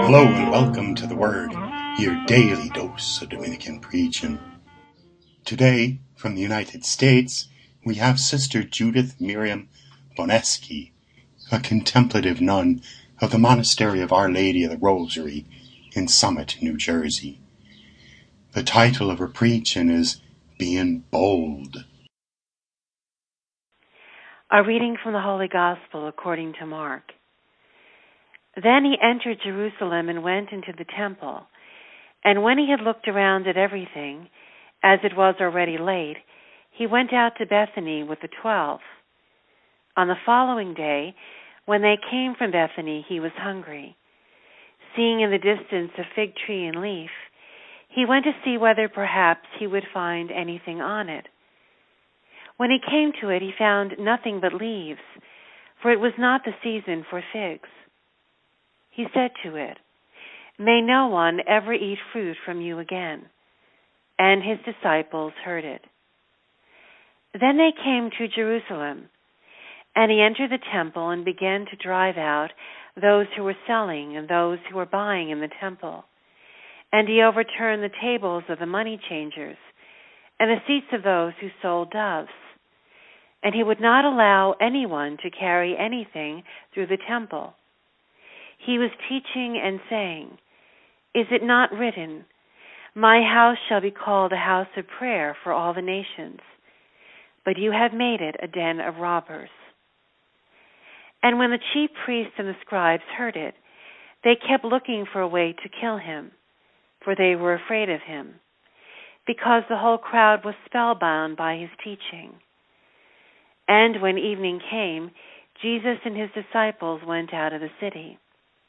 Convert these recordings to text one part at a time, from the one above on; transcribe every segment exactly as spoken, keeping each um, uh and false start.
Hello and welcome to The Word, your daily dose of Dominican preaching. Today, from the United States, we have Sister Judith Miriam Boneski, a contemplative nun of the Monastery of Our Lady of the Rosary in Summit, New Jersey. The title of her preaching is Being Bold. A reading from the Holy Gospel according to Mark. Then he entered Jerusalem and went into the temple. And when he had looked around at everything, as it was already late, he went out to Bethany with the twelve. On the following day, when they came from Bethany, he was hungry. Seeing in the distance a fig tree in leaf, he went to see whether perhaps he would find anything on it. When he came to it, he found nothing but leaves, for it was not the season for figs. He said to it, "May no one ever eat fruit from you again." And his disciples heard it. Then they came to Jerusalem, and he entered the temple and began to drive out those who were selling and those who were buying in the temple. And he overturned the tables of the money changers and the seats of those who sold doves. And he would not allow anyone to carry anything through the temple. He was teaching and saying, "Is it not written, 'My house shall be called a house of prayer for all the nations'? But you have made it a den of robbers." And when the chief priests and the scribes heard it, they kept looking for a way to kill him, for they were afraid of him, because the whole crowd was spellbound by his teaching. And when evening came, Jesus and his disciples went out of the city.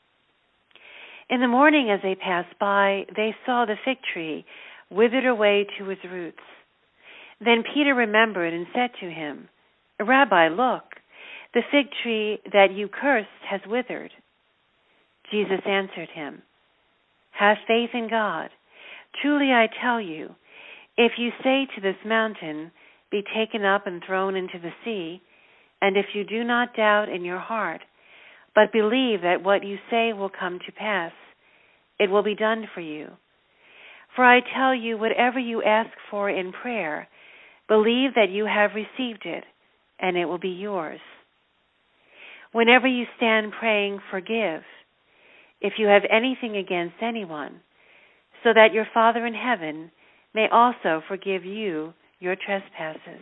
In the morning, as they passed by, they saw the fig tree withered away to its roots. Then Peter remembered and said to him, "Rabbi, look, the fig tree that you cursed has withered." Jesus answered him, "Have faith in God. Truly I tell you, if you say to this mountain, 'Be taken up and thrown into the sea,' and if you do not doubt in your heart, but believe that what you say will come to pass, it will be done for you. For I tell you, whatever you ask for in prayer, believe that you have received it, and it will be yours. Whenever you stand praying, forgive, if you have anything against anyone, so that your Father in heaven may also forgive you your trespasses."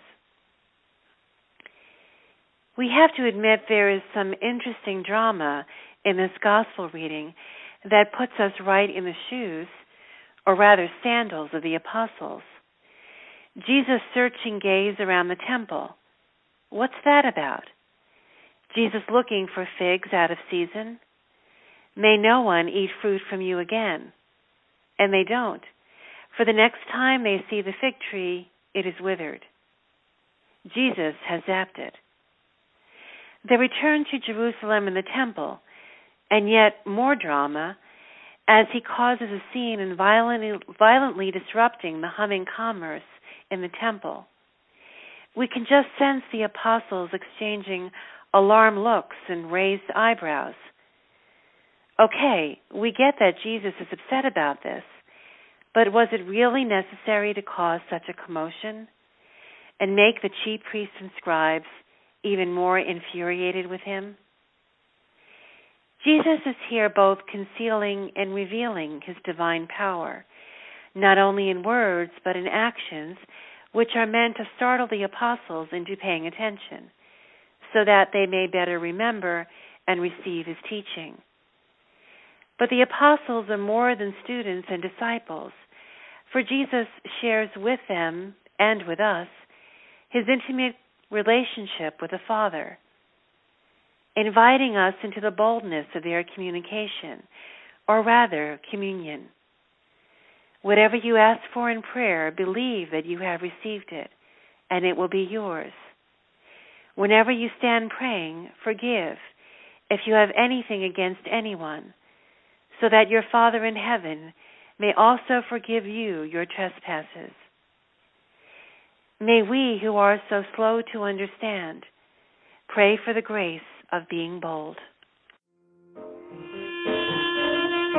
We have to admit there is some interesting drama in this gospel reading that puts us right in the shoes, or rather sandals, of the apostles. Jesus' searching gaze around the temple. What's that about? Jesus looking for figs out of season? May no one eat fruit from you again. And they don't. For the next time they see the fig tree, it is withered. Jesus has zapped it. They return to Jerusalem and the temple, and yet more drama, as he causes a scene in violently, violently disrupting the humming commerce in the temple. We can just sense the apostles exchanging alarmed looks and raised eyebrows. Okay, we get that Jesus is upset about this, but was it really necessary to cause such a commotion and make the chief priests and scribes even more infuriated with him? Jesus is here both concealing and revealing his divine power, not only in words but in actions, which are meant to startle the apostles into paying attention, so that they may better remember and receive his teaching. But the apostles are more than students and disciples, for Jesus shares with them and with us his intimate relationship with the Father, inviting us into the boldness of their communication, or rather, communion. Whatever you ask for in prayer, believe that you have received it, and it will be yours. Whenever you stand praying, forgive if you have anything against anyone, so that your Father in heaven may also forgive you your trespasses. May we, who are so slow to understand, pray for the grace of being bold.